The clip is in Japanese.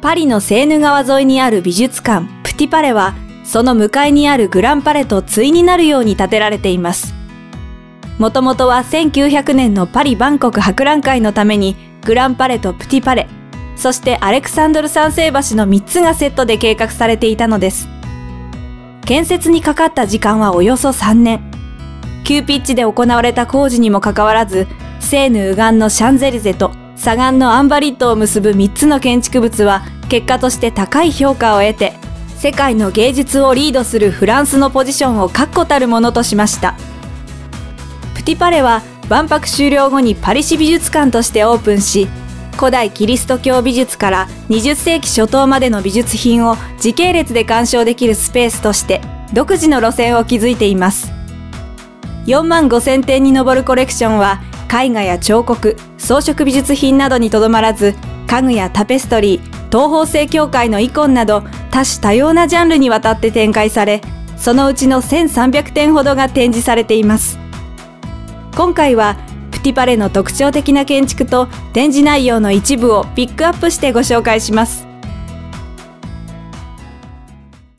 パリのセーヌ川沿いにある美術館プティパレは、その向かいにあるグランパレと対になるように建てられています。もともとは1900年のパリ万国博覧会のためにグランパレとプティパレ、そしてアレクサンドル三世橋の3つがセットで計画されていたのです。建設にかかった時間はおよそ3年。急ピッチで行われた工事にもかかわらず、セーヌ右岸のシャンゼリゼと左岸のアンバリットを結ぶ3つの建築物は結果として高い評価を得て、世界の芸術をリードするフランスのポジションを確固たるものとしました。プティパレは万博終了後にパリ市美術館としてオープンし、古代キリスト教美術から20世紀初頭までの美術品を時系列で鑑賞できるスペースとして独自の路線を築いています。4万5000点に上るコレクションは絵画や彫刻、装飾美術品などにとどまらず、家具やタペストリー、東方正教会のイコンなど多種多様なジャンルにわたって展開され、そのうちの1300点ほどが展示されています。今回はプティパレの特徴的な建築と展示内容の一部をピックアップしてご紹介します。